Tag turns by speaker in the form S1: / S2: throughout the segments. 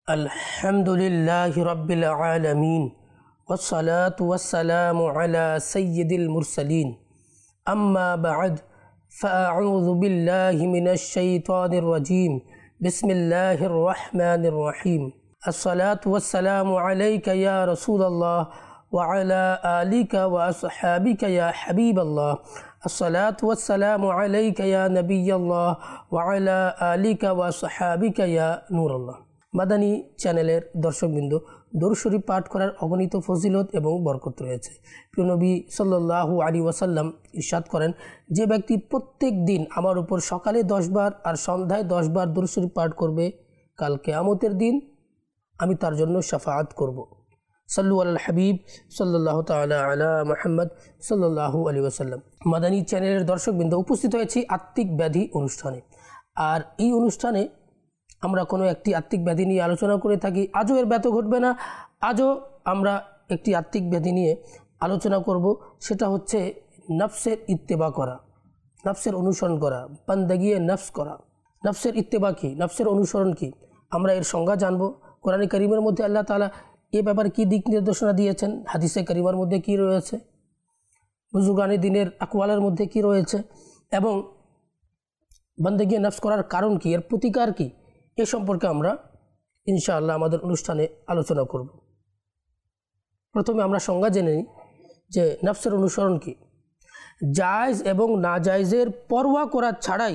S1: अल्हम्दुलिल्लाहि रब्बिल आलमीन वस्सलातु वस्सलामु अला सय्यिदिल मुरसलीन अम्मा बअद फ़अऊज़ु बिल्लाहि मिनश शैतानिर रजीम बिस्मिल्लाहिर रहमानिर रहीम अस्सलातु वस्सलामु अलैका या रसूलल्लाह व अला आलिका व अस्हाबिका या हबीबल्लाह अस्सलातु वस्सलामु अलैका या नबियल्लाह व अला आलिका व अस्हाबिका या नूरल्लाह। মাদানী চ্যানেলের দর্শকবৃন্দ, দরুদ শরীফ পাঠ করার অগণিত ফজিলত এবং বরকত রয়েছে। প্রিয় নবী সাল্লাল্লাহু আলাইহি ওয়াসাল্লাম ইরশাদ করেন, যে ব্যক্তি প্রত্যেক দিন আমার উপর সকালে 10 বার আর সন্ধ্যায় 10 বার দরুদ শরীফ পাঠ করবে, কাল কিয়ামতের দিন আমি তার জন্য শাফাআত করব। সাল্লু আলাল হাবিব সাল্লাল্লাহু তাআলা আলা মুহাম্মদ সাল্লাল্লাহু আলাইহি ওয়াসাল্লাম। মাদানী চ্যানেলের দর্শকবৃন্দ, উপস্থিত হয়েছি আত্মিক ব্যাধি অনুষ্ঠানে। আর এই অনুষ্ঠানে আমরা কোনো একটি আত্মিক ব্যাধি নিয়ে আলোচনা করে থাকি। আজও এর ব্যত ঘটবে না, আজও আমরা একটি আত্মিক ব্যাধি নিয়ে আলোচনা করব। সেটা হচ্ছে নফসের ইত্তেবা করা, নফসের অনুসরণ করা, বান্দাগিয়ে নফস করা। নফসের ইত্তেবা কী, নফসের অনুসরণ কী, আমরা এর সংজ্ঞা জানব। কোরআনে কারিমের মধ্যে আল্লাহ তাআলা এ ব্যাপারে কী দিক নির্দেশনা দিয়েছেন, হাদিসে কারিমার মধ্যে কী রয়েছে, বুজুর্গানে দিনের আকওয়ালের মধ্যে কী রয়েছে, এবং বান্দাগিয়ে নফস করার কারণ কী, এর প্রতিকার কী, এ সম্পর্কে আমরা ইনশাআল্লাহ আমাদের অনুষ্ঠানে আলোচনা করব। প্রথমে আমরা সংজ্ঞা জেনে নিই যে নফসের অনুসরণ কী। জায়েজ এবং নাজায়েজের পরোয়া করা ছাড়াই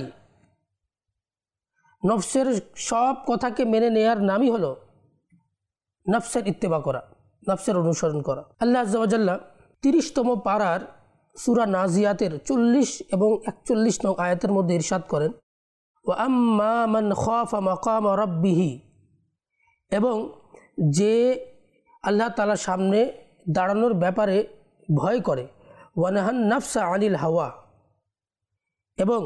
S1: নফসের সব কথাকে মেনে নেয়ার নামই হলো নফসের ইত্তেবা করা, নফসের অনুসরণ করা। আল্লাহ আযজা ওয়া জাল্লা 30তম পারার সূরা নাজিয়াতের 40 এবং 41 নং আয়াতের মধ্যে ইরশাদ করেন, ওয়া আম্মা মান খাফা মাকাম রাব্বিহি, এবং যে আল্লাহ তাআলার সামনে দাঁড়ানোর ব্যাপারে ভয় করে, ওয়া নাহান নাফসা আনিল হাওয়া, এবং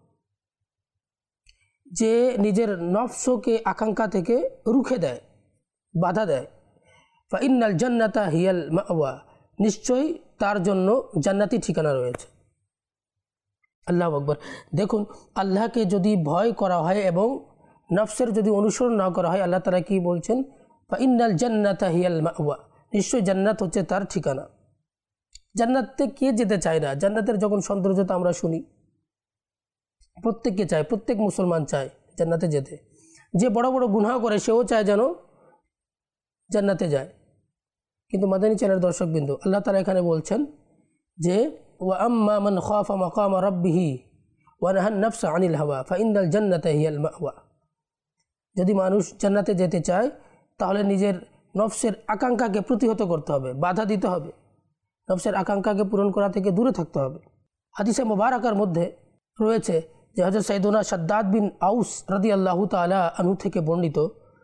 S1: যে নিজের নফসকে আকাঙ্ক্ষা থেকে রুখে দেয়, বাধা দেয়, ফা ইন্নাল জান্নাতা হিয়াল মাওয়া, নিশ্চয়ই তার জন্য জান্নাতি ঠিকানা রয়েছে। আল্লাহু আকবার। দেখুন, আল্লাহকে যদি ভয় করা হয় এবং নফসের যদি অনুসরণ না করা হয়, আল্লাহ তাআলা কি বলছেন, ফা ইন্নাল জান্নাতা হিয়াল মাওয়া, নিশ্চয়ই জান্নাত হচ্ছে তার ঠিকানা। জান্নাতে কে যেতে চায় না? জান্নাতের যখন সৌন্দর্যতা আমরা শুনি, প্রত্যেককে চায়, প্রত্যেক মুসলমান চায় জান্নাতে যেতে। যে বড় বড় গুনাহ করে সেও চায় যেন জান্নাতে যায়। কিন্তু মাদানী চ্যানেলের দর্শকবৃন্দ, আল্লাহ তাআলা এখানে বলছেন যে ওয়া আম্মা মান খাফা মাকাম রাব্বিহি ওয়া নাহান নাফসা আনিল হাওয়া ফা ইন্নাল জান্নাতা হিয়াল মাওয়া। যদি মানুষ জান্নাতে যেতে চায় তাহলে নিজের নফসের আকাঙ্ক্ষাকে প্রতিহত করতে হবে, বাধা দিতে হবে, নফসের আকাঙ্ক্ষাকে পূরণ করা থেকে দূরে থাকতে হবে। হাদিসে মুবারাকার মধ্যে রয়েছে যে হযরত সাইয়্যিদুনা শাদ্দাদ বিন আউস রাদিয়াল্লাহু তাআলা আনহু থেকে বর্ণিত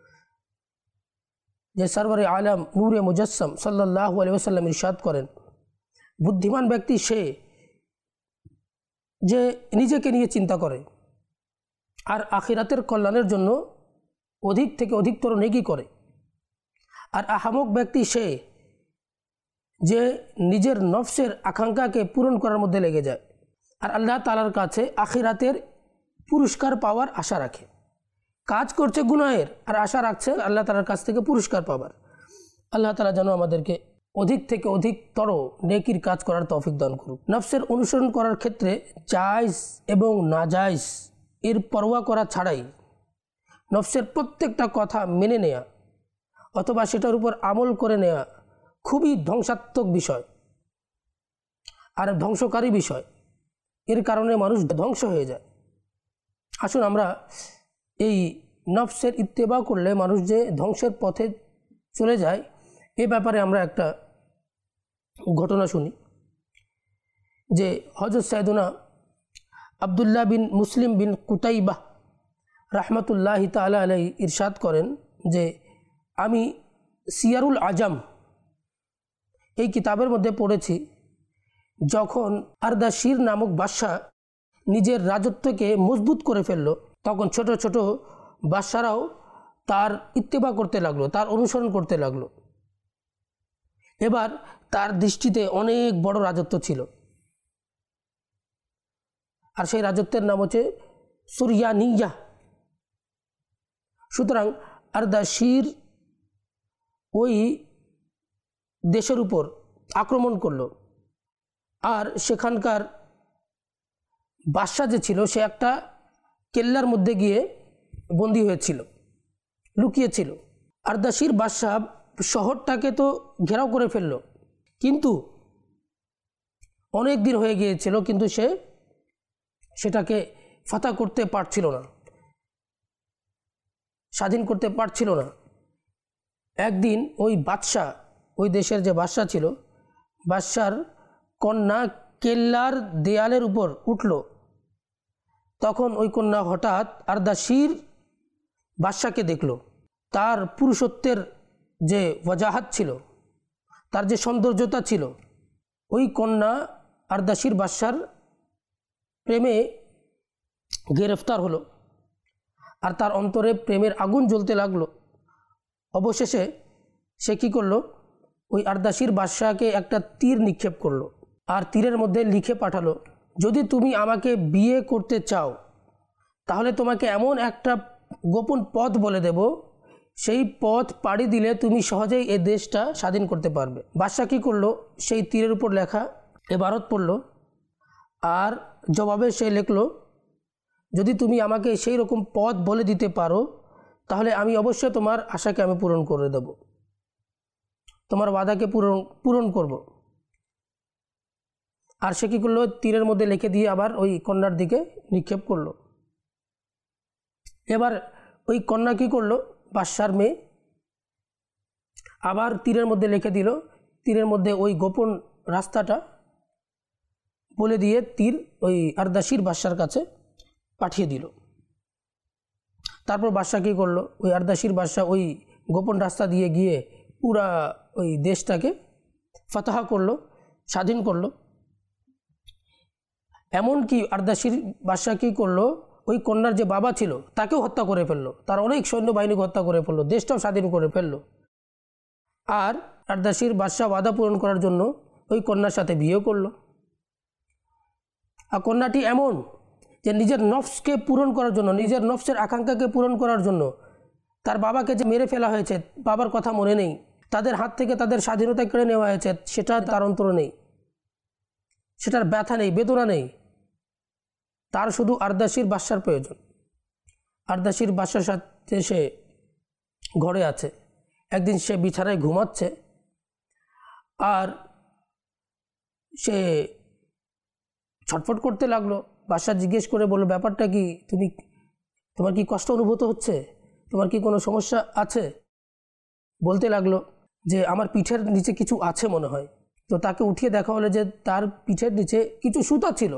S1: যে সরওয়ারে আলম নূরে মুজাসসাম সাল্লাল্লাহু আলাইহি ওয়াসাল্লাম ইরশাদ করেন, বুদ্ধিমান ব্যক্তি সে যে নিজেকে নিয়ে চিন্তা করে আর আখিরাতের কল্যাণের জন্য অধিক থেকে অধিকতর নেকি করে। আর আহামক ব্যক্তি সে যে নিজের নফসের আকাঙ্ক্ষাকে পূরণ করার মধ্যে লেগে যায় আর আল্লাহ তাআলার কাছে আখিরাতের পুরস্কার পাওয়ার আশা রাখে। কাজ করছে গুনাহের আর আশা রাখছে আল্লাহ তাআলার কাছ থেকে পুরস্কার পাওয়ার। আল্লাহ তাআলা যেন আমাদেরকে অধিক থেকে অধিকতর নেকির কাজ করার তৌফিক দান করুক। নফসের অনুসরণ করার ক্ষেত্রে জায়েজ এবং নাজায়েজ এর পরোয়া করা ছাড়াই নফসের প্রত্যেকটা কথা মেনে নেয়া অথবা সেটার উপর আমল করে নেয়া খুবই ধ্বংসাত্মক বিষয় আর ধ্বংসকারী বিষয়। এর কারণে মানুষ ধ্বংস হয়ে যায়। আসুন আমরা এই নফসের ইত্তেবা করলে মানুষ যে ধ্বংসের পথে চলে যায় এ ব্যাপারে আমরা একটা ঘটনা শুনি যে হযরত সাইয়্যিদুনা আব্দুল্লাহ বিন মুসলিম বিন কুতাইবাহ রাহমাতুল্লাহি তাআলা আলাইহি ইরশাদ করেন যে আমি সিয়ারুল আজম এই কিতাবের মধ্যে পড়েছি, যখন আরদাশির নামক বাদশা নিজের রাজত্বকে মজবুত করে ফেলল, তখন ছোট ছোট বাদশারাও তার ইত্তেবা করতে লাগলো, তার অনুসরণ করতে লাগলো। এবার তার দৃষ্টিতে অনেক বড় রাজত্ব ছিল আর সেই রাজত্বের নাম হচ্ছে সুরিয়ানিয়া। সুতরাং আরদাশির ওই দেশের উপর আক্রমণ করলো। আর সেখানকার বাদশা যে ছিল সে একটা কেল্লার মধ্যে গিয়ে বন্দী হয়েছিল, লুকিয়েছিল। আরদাশির বাদশা শহরটাকে তো ঘেরাও করে ফেলল, কিন্তু অনেক দিন হয়ে গিয়েছিল, কিন্তু সে সেটাকে ফাতা করতে পারছিল না, স্বাধীন করতে পারছিল না। একদিন ওই বাদশা, ওই দেশের যে বাদশা ছিল, বাদশার কন্যা কেল্লার দেয়ালের উপর উঠল। তখন ওই কন্যা হঠাৎ আরদাশির বাদশাকে দেখল। তার পুরুষত্বের যে ওয়াজাহাত ছিল, তার যে সৌন্দর্যতা ছিল, ওই কন্যা আরদাশির বাদশার প্রেমে গ্রেফতার হলো। আর তার অন্তরে প্রেমের আগুন জ্বলতে লাগলো। অবশেষে সে কী করলো, ওই আরদাশির বাদশাকে একটা তীর নিক্ষেপ করলো, আর তীরের মধ্যে লিখে পাঠালো, যদি তুমি আমাকে বিয়ে করতে চাও তাহলে তোমাকে এমন একটা গোপন পথ বলে দেব, সেই পথ পাড়ি দিলে তুমি সহজেই এই দেশটা স্বাধীন করতে পারবে। বাদশা কী করলো, সেই তীরের উপর লেখা এবারত পড়ল, আর জবাবে সে লিখলো, যদি তুমি আমাকে সেই রকম পথ বলে দিতে পারো তাহলে আমি অবশ্যই তোমার আশাকে আমি পূরণ করে দেব, তোমার ওয়াদাকে পূরণ করব। আর সে কী করলো, তীরের মধ্যে লিখে দিয়ে আবার ওই কন্যার দিকে নিক্ষেপ করলো। এবার ওই কন্যা কী করলো, বাদশার মেয়ে আবার তীরের মধ্যে লিখে দিল, তীরের মধ্যে ওই গোপন রাস্তাটা বলে দিয়ে তীর ওই আরদাশির বাদশার কাছে পাঠিয়ে দিল। তারপর বাদশা কী করলো, ওই আরদাশির বাদশা ওই গোপন রাস্তা দিয়ে গিয়ে পুরা ওই দেশটাকে ফাতাহা করলো, স্বাধীন করলো। এমনকি আরদাশির বাদশা কী করলো, ওই কন্যার যে বাবা ছিল তাকেও হত্যা করে ফেললো, তার অনেক সৈন্যবাহিনীকে হত্যা করে ফেললো, দেশটাও স্বাধীন করে ফেললো। আর আরদাশির বাদশা ওয়াদা পূরণ করার জন্য ওই কন্যার সাথে বিয়ে করলো। আর কন্যাটি এমন যে নিজের নফসকে পূরণ করার জন্য, নিজের নফসের আকাঙ্ক্ষাকে পূরণ করার জন্য, তার বাবাকে যে মেরে ফেলা হয়েছে, বাবার কথা মনে নেই, তাদের হাত থেকে তাদের স্বাধীনতা কেড়ে নেওয়া হয়েছে, সেটা তার অন্তরে নেই, সেটার ব্যথা নেই, বেদনা নেই। তার শুধু আরদাশির বাদশার প্রয়োজন। আরদাশির বাদশার সাথে সে ঘরে আছে। একদিন সে বিছানায় ঘুমাচ্ছে, আর সে ছটফট করতে লাগলো। বাদশা জিজ্ঞেস করে বলল, ব্যাপারটা কি, তোমার কি কষ্ট অনুভূত হচ্ছে, তোমার কি কোনো সমস্যা আছে? বলতে লাগলো যে আমার পিঠের নিচে কিছু আছে মনে হয়। তো তাকে উঠিয়ে দেখা হলো যে তার পিঠের নিচে কিছু সুতা ছিল।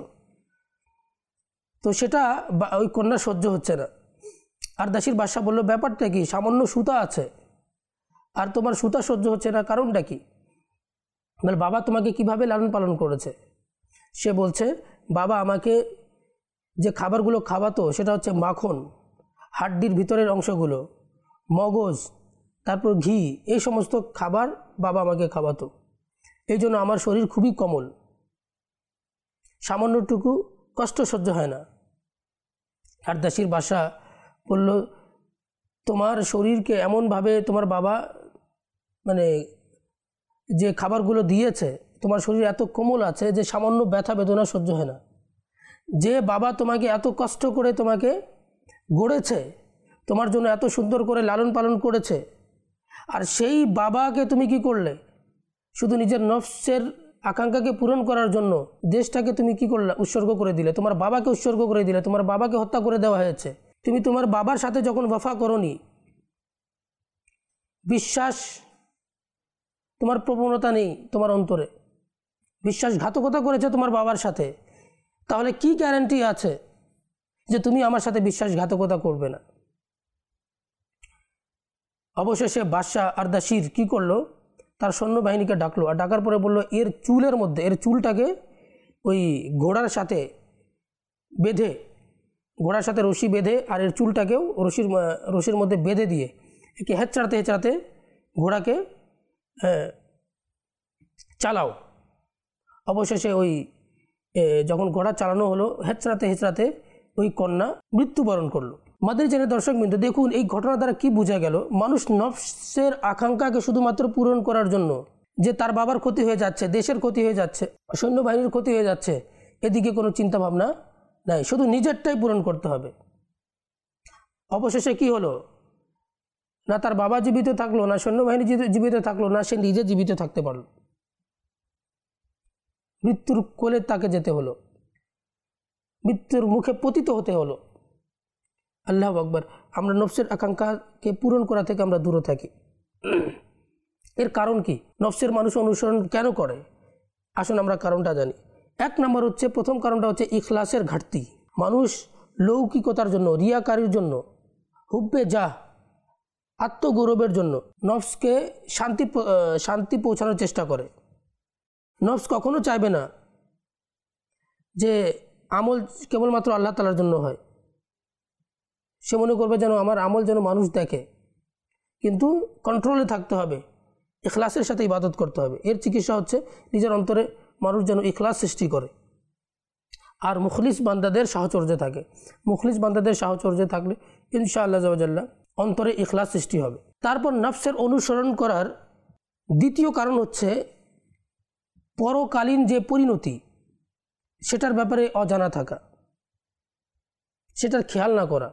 S1: তো সেটা ওই কন্যা সহ্য হচ্ছে না। আরদাশির বাদশা বলল, ব্যাপারটা কি, সামান্য সুতা আছে আর তোমার সুতা সহ্য হচ্ছে না, কারণটা কি? বলে, বাবা তোমাকে কিভাবে লালন পালন করেছে? সে বলছে, বাবা আমাকে যে খাবারগুলো খাওয়াতো সেটা হচ্ছে মাখন, হাড্ডির ভিতরের অংশগুলো, মগজ, তারপর ঘি, এই সমস্ত খাবার বাবা আমাকে খাওয়াতো। এই জন্য আমার শরীর খুবই কোমল, সামান্যটুকু কষ্ট সহ্য হয় না। আরদাশির বাদশা বলল, তোমার শরীরকে এমনভাবে তোমার বাবা যে খাবারগুলো দিয়েছে, তোমার শরীর এত কোমল আছে যে সামান্য ব্যথা বেদনা সহ্য হয় না। যে বাবা তোমাকে এত কষ্ট করে তোমাকে গড়েছে, তোমার জন্য এত সুন্দর করে লালন পালন করেছে, আর সেই বাবাকে তুমি কি করলে, শুধু নিজের নফসের আকাঙ্ক্ষাকে পূরণ করার জন্য দেশটাকে তুমি কি করলে, উৎসর্গ করে দিলে, তোমার বাবাকে উৎসর্গ করে দিলে, তোমার বাবাকে হত্যা করে দেওয়া হয়েছে। তুমি তোমার বাবার সাথে যখন ওয়াফা করনি, বিশ্বাস, তোমার প্রবণতা নেই তোমার অন্তরে, বিশ্বাসঘাতকতা করেছে তোমার বাবার সাথে, তাহলে কি গ্যারান্টি আছে যে তুমি আমার সাথে বিশ্বাসঘাতকতা করবে না? অবশেষে বাদশা আরদাশির কি করলো, তার সৈন্যবাহিনীকে ডাকলো, আর ডাকার পরে বললো, এর চুলের মধ্যে, এর চুলটাকে ওই ঘোড়ার সাথে বেঁধে, ঘোড়ার সাথে রশি বেঁধে, আর এর চুলটাকেও রশির মধ্যে বেঁধে দিয়ে একে হেঁচড়াতে হেঁচড়াতে ঘোড়াকে চালাও। অবশেষে ওই যখন ঘোড়া চালানো হলো, হেঁচড়াতে হেঁচড়াতে ওই কন্যা মৃত্যুবরণ করলো। মাদানী চ্যানেল দর্শকবৃন্দ, দেখুন এই ঘটনা দ্বারা কি বোঝা গেল। মানুষ নফসের আকাঙ্ক্ষাকে শুধুমাত্র পূরণ করার জন্য, যে তার বাবার ক্ষতি হয়ে যাচ্ছে, দেশের ক্ষতি হয়ে যাচ্ছে, সৈন্যবাহিনীর ক্ষতি হয়ে যাচ্ছে, এদিকে কোনো চিন্তা ভাবনা নাই, শুধু নিজেরটাই পূরণ করতে হবে। অবশেষে কি হলো, না তার বাবা জীবিত থাকলো, না সৈন্যবাহিনী জীবিত থাকলো, না সে নিজে জীবিত থাকতে পারল, মৃত্যুর কোলে তাকে যেতে হলো, মৃত্যুর মুখে পতিত হতে হলো। আল্লাহু আকবার। আমরা নফসের আকাঙ্ক্ষাকে পূরণ করা থেকে আমরা দূরে থাকি। এর কারণ কি? নফসের মানুষ অনুসরণ কেন করে? আসুন আমরা কারণটা জানি। এক নম্বর হচ্ছে, প্রথম কারণটা হচ্ছে ইখলাসের ঘাটতি। মানুষ লৌকিকতার জন্য, রিয়াকারির জন্য, হুব্বে জাহ, আত্মগৌরবের জন্য নফসকে শান্তি পৌঁছানোর চেষ্টা করে। নফস কখনো চাইবে না যে আমল কেবলমাত্র আল্লাহ তাআলার জন্য হয়। সে মনে করবে যেন আমার আমল যেন মানুষ দেখে, কিন্তু কন্ট্রোলে থাকতে হবে, ইখলাসের সাথে ইবাদত করতে হবে। এর চিকিৎসা হচ্ছে নিজের অন্তরে মানুষ যেন ইখলাস সৃষ্টি করে আর মুখলিস বান্দাদের সাহচর্যে থাকে। মুখলিস বান্দাদের সাহচর্যে থাকলে ইনশাআল্লাহ আল্লাহ অন্তরে ইখলাস সৃষ্টি হবে। তারপর নফসের অনুসরণ করার দ্বিতীয় কারণ হচ্ছে পরকালীন যে পরিণতি, সেটার ব্যাপারে অজানা থাকা, সেটার খেয়াল না করা।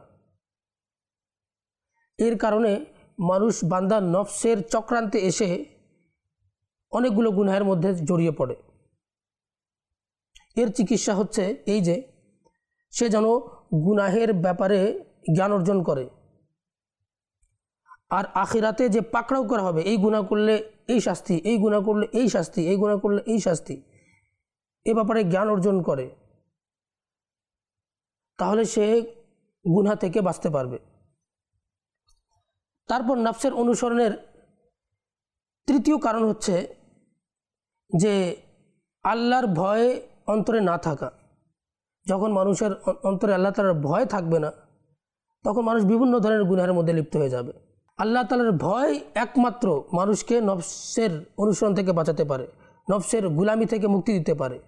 S1: এর কারণে মানুষ বান্দা নফসের চক্রান্তে এসে অনেকগুলো গুনাহের মধ্যে জড়িয়ে পড়ে। এর চিকিৎসা হচ্ছে এই যে সে যেন গুনাহের ব্যাপারে জ্ঞান অর্জন করে, আর আখিরাতে যে পাকড়াও করা হবে, এই গুনাহ করলে এই শাস্তি, এই গুনাহ করলে এই শাস্তি, এই গুনাহ করলে এই শাস্তি, এ ব্যাপারে জ্ঞান অর্জন করে, তাহলে সে গুনাহ থেকে বাঁচতে পারবে। তারপর নফসের অনুসরণের তৃতীয় কারণ হচ্ছে যে আল্লাহর ভয় অন্তরে না থাকা। যখন মানুষের অন্তরে আল্লাহ তাআলার ভয় থাকবে না, তখন মানুষ বিভিন্ন ধরনের গুনাহের মধ্যে লিপ্ত হয়ে যাবে। আল্লাহ তাআলার ভয় একমাত্র মানুষকে নফসের অনুসরণ থেকে বাঁচাতে পারে, নফসের গুলামি থেকে মুক্তি দিতে পারে।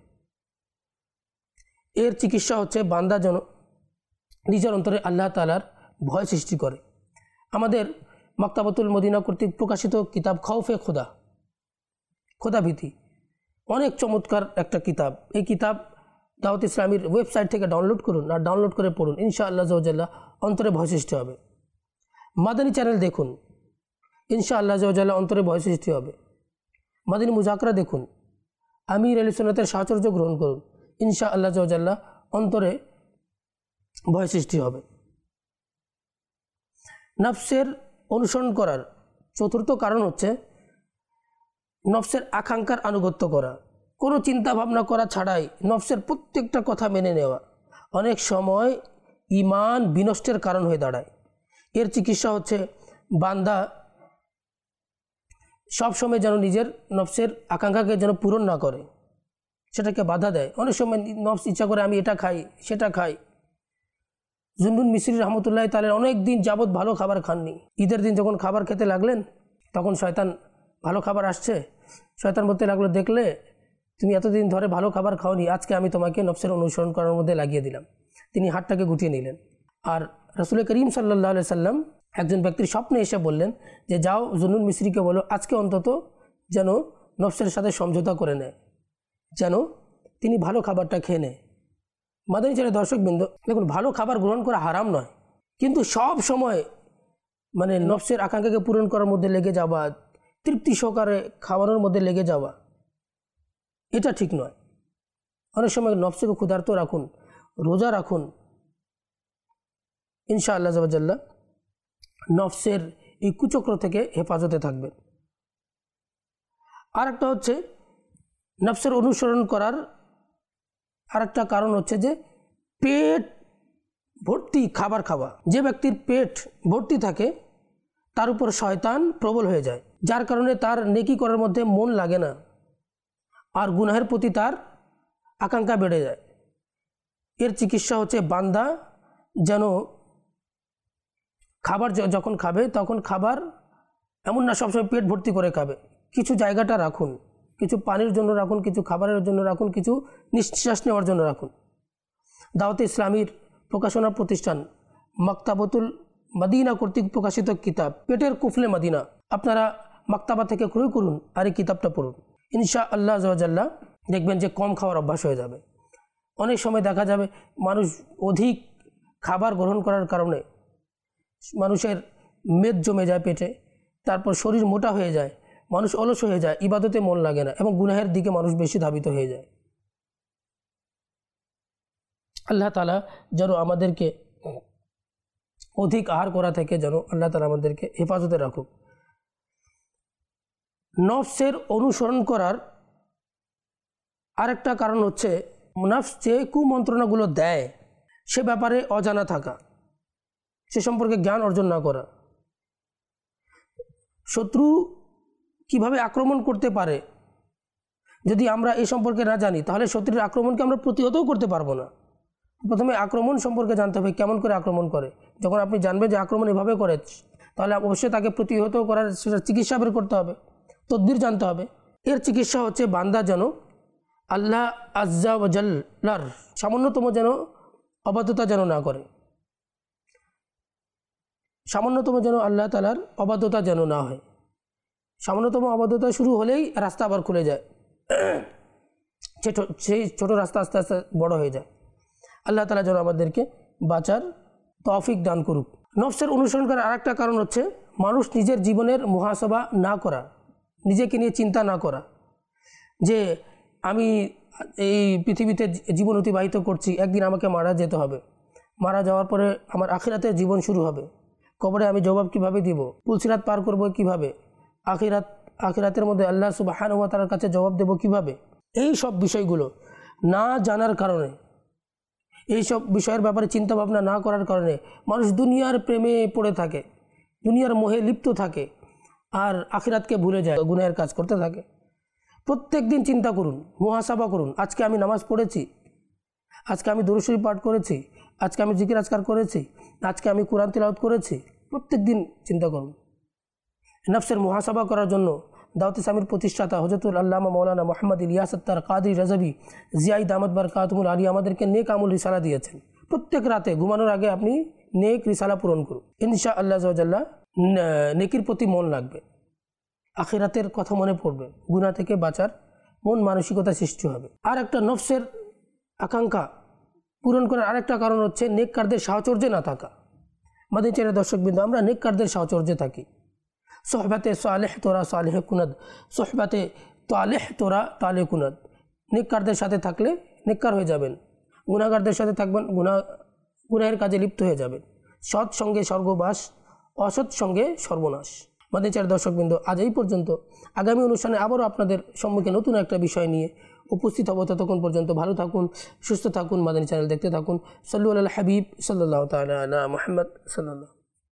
S1: এর চিকিৎসা হচ্ছে বান্দা যেন নিজের অন্তরে আল্লাহ তাআলার ভয় সৃষ্টি করে। আমাদের মাকতাবাতুল মদিনা কর্তৃক প্রকাশিত কিতাব খৌফে খোদা, খোদাভীতি, অনেক চমৎকার একটা কিতাব। এই কিতাব দাওয়াত ইসলামীর ওয়েবসাইট থেকে ডাউনলোড করুন আর ডাউনলোড করে পড়ুন, ইনশাআল্লাহ আল্লাহ অন্তরে ভয় সৃষ্টি হবে। মাদানী চ্যানেল দেখুন, ইনশাআল্লাহ আল্লাহ অন্তরে ভয় সৃষ্টি হবে। মাদানী মুজাকরা দেখুন, আমির আহলে সুন্নাতের সাহচর্য গ্রহণ করুন, ইনশাআল্লাহ আল্লাহ অন্তরে ভয় সৃষ্টি হবে। নফসের অনুসরণ করার চতুর্থ কারণ হচ্ছে নফসের আকাঙ্ক্ষার আনুগত্য করা, কোনো চিন্তা ভাবনা করা ছাড়াই নফসের প্রত্যেকটা কথা মেনে নেওয়া অনেক সময় ঈমান বিনষ্টের কারণ হয়ে দাঁড়ায়। এর চিকিৎসা হচ্ছে বান্দা সবসময় যেন নিজের নফসের আকাঙ্ক্ষাকে যেন পূরণ না করে, সেটাকে বাধা দেয়। অনেক সময় নফস ইচ্ছা করে আমি এটা খাই সেটা খাই। জুন্নুন মিসরি রহমতুল্লাহ তাআলা অনেক দিন যাবৎ ভালো খাবার খাননি। ঈদের দিন যখন খাবার খেতে লাগলেন, তখন শয়তান, ভালো খাবার আসছে, শয়তান বলতে লাগলো, দেখলে তুমি এতদিন ধরে ভালো খাবার খাওনি, আজকে আমি তোমাকে নফসের অনুসরণ করার মধ্যে লাগিয়ে দিলাম। তিনি হাতটাকে গুটিয়ে নিলেন। আর রাসূল করিম সাল্লাল্লাহু আলাইহি সাল্লাম একজন ব্যক্তির স্বপ্নে এসে বললেন যে যাও জুন্নুন মিসরিকে বলো আজকে অন্তত যেন নফসের সাথে সমঝোতা করে নেয়, যেন তিনি ভালো খাবারটা খেয়ে নেয়। মাদানী চ্যানেল দর্শকবৃন্দ, দেখুন ভালো খাবার গ্রহণ করা হারাম নয়, কিন্তু সব সময় মানে নফসের আকাঙ্ক্ষাকে পূরণ করার মধ্যে লেগে যাওয়া, তৃপ্তি সহকারে খাওয়ানোর মধ্যে লেগে যাওয়া, এটা ঠিক নয়। অনেক সময় নফসকে ক্ষুধার্ত রাখুন, রোজা রাখুন, ইনশাআল্লাহ আল্লাহ নফসের এই কুচক্র থেকে হেফাজতে থাকবেন। আর একটা হচ্ছে নফসের অনুসরণ করার আরেকটা কারণ হচ্ছে যে পেট ভর্তি খাবার খাওয়া। যে ব্যক্তির পেট ভর্তি থাকে তার উপর শয়তান প্রবল হয়ে যায়, যার কারণে তার নেকি করার মধ্যে মন লাগে না আর গুনাহের প্রতি তার আকাঙ্ক্ষা বেড়ে যায়। এর চিকিৎসা হচ্ছে বান্দা যেন খাবার যখন খাবে তখন খাবার এমন না সবসময় পেট ভর্তি করে খাবে, কিছু জায়গাটা রাখুন, কিছু পানির জন্য রাখুন, কিছু খাবারের জন্য রাখুন, কিছু নিঃশ্বাস নেওয়ার জন্য রাখুন। দাওয়াতে ইসলামীর প্রকাশনা প্রতিষ্ঠান মাকতাবাতুল মদিনা কর্তৃক প্রকাশিত কিতাব পেটের কুফলে মদিনা, আপনারা মাকতাবা থেকে ক্রয় করুন আর এই কিতাবটা পড়ুন। ইনশাআল্লাহ আযজা ওয়া জাল্লা দেখবেন যে কম খাওয়ার অভ্যাস হয়ে যাবে। অনেক সময় দেখা যাবে মানুষ অধিক খাবার গ্রহণ করার কারণে মানুষের মেদ জমে যায় পেটে, তারপর শরীর মোটা হয়ে যায়, মানুষ অলস হয়ে যায়, ইবাদতে মন লাগে না এবং গুনাহের দিকে মানুষ বেশি ধাবিত হয়ে যায়। আল্লাহ তাআলা যেন আমাদেরকে অধিক আহার করা থেকে যেন আল্লাহ তাআলা আমাদেরকে হেফাজতে রাখুক। নফসের অনুসরণ করার আরেকটা কারণ হচ্ছে নফস যে কুমন্ত্রণাগুলো দেয় সে ব্যাপারে অজানা থাকা, সে সম্পর্কে জ্ঞান অর্জন না করা। শত্রু কিভাবে আক্রমণ করতে পারে যদি আমরা এই সম্পর্কে না জানি, তাহলে শত্রুর আক্রমণকে আমরা প্রতিহতও করতে পারবো না। প্রথমে আক্রমণ সম্পর্কে জানতে হবে, কেমন করে আক্রমণ করে। যখন আপনি জানবেন যে আক্রমণ এভাবে করে, তাহলে অবশ্যই তাকে প্রতিহত করার সেটা চিকিৎসা বের করতে হবে, তদবির জানতে হবে। এর চিকিৎসা হচ্ছে বান্দা যেন আল্লাহ আজ্জা ওয়া জাল্লার সামান্যতম যেন অবাধ্যতা যেন না করে, সামান্যতম যেন আল্লাহ তাআলার অবাধ্যতা যেন না হয়। সামান্যতম অবাধ্যতা শুরু হলেই রাস্তা আবার খুলে যায়, সেই ছোট রাস্তা আস্তে আস্তে বড় হয়ে যায়। আল্লাহ তাআলা যেন আমাদেরকে বাঁচার তৌফিক দান করুক। নফসের অনুসরণ করার আরেকটা কারণ হচ্ছে মানুষ নিজের জীবনের মুহাসাবা না করা, নিজেকে নিয়ে চিন্তা না করা যে আমি এই পৃথিবীতে জীবন অতিবাহিত করছি, একদিন আমাকে মারা যেতে হবে, মারা যাওয়ার পরে আমার আখিরাতের জীবন শুরু হবে, কবরে আমি জবাব কিভাবে দিব, পুলসিরাত পার করব কিভাবে, আখিরাতের মধ্যে আল্লাহ সুবহানাহু ওয়া তাআলার কাছে জবাব দেব কিভাবে। এই সব বিষয়গুলো না জানার কারণে, এই সব বিষয়ের ব্যাপারে চিন্তা ভাবনা না করার কারণে মানুষ দুনিয়ার প্রেমে পড়ে থাকে, দুনিয়ার মোহে লিপ্ত থাকে আর আখিরাতকে ভুলে যায়, গুনাহের কাজ করতে থাকে। প্রত্যেক দিন চিন্তা করুন, মুহাসাবা করুন, আজকে আমি নামাজ পড়েছি, আজকে আমি দুরূদ শরীফ পাঠ করেছি, আজকে আমি জিকির আজকার করেছি, আজকে আমি কোরআন তিলাওয়াত করেছি। প্রত্যেক দিন চিন্তা করুন। নফসের মুহাসাবা করার জন্য দাওয়াত ইসলামের প্রতিষ্ঠাতা হযরতুল আল্লামা মাওলানা মুহাম্মদ ইলিয়াস আত্তার কাদরি রাজাবি জিয়াই দামাত বারকাতুহুল আলিয়া আমাদেরকে নেক আমল রিসালা দিয়েছেন। প্রত্যেক রাতে ঘুমানোর আগে আপনি নেক রিসালা পূরণ করুন, ইনশাআল্লাহ আযজা ওয়া জাল্লা নেকির প্রতি মন লাগবে, আখিরাতের কথা মনে পড়বে, গুনাহ থেকে বাঁচার মন মানসিকতা সৃষ্টি হবে। আর একটা নফসের আকাঙ্ক্ষা পূরণ করার আরেকটা কারণ হচ্ছে নেককারদের সাহচর্যে না থাকা। মাদানী চ্যানেলের দর্শকবৃন্দ, আমরা নেককারদের সাহচর্যে থাকি। সোহবাতে সালেহ তোরা সালেহ কুনাদ, সোহবাতে তালেহ তোরা তালে কুনাদ। নেককারদের সাথে থাকলে নেককার হয়ে যাবেন, গুনাহগারদের সাথে থাকবেন গুনাহের কাজে লিপ্ত হয়ে যাবেন। সৎ সঙ্গে স্বর্গবাস, অসৎ সঙ্গে সর্বনাশ। মাদানী চ্যানেলের দর্শকবৃন্দ, আজ এই পর্যন্ত। আগামী অনুষ্ঠানে আবারও আপনাদের সম্মুখে নতুন একটা বিষয় নিয়ে উপস্থিত হব। ততক্ষণ পর্যন্ত ভালো থাকুন, সুস্থ থাকুন, মাদানী চ্যানেল দেখতে থাকুন। সাল্লু আলাল হাবিব সাল্লাল্লাহু তাআলা আলা মুহাম্মদ সাল্লাল্লাহু।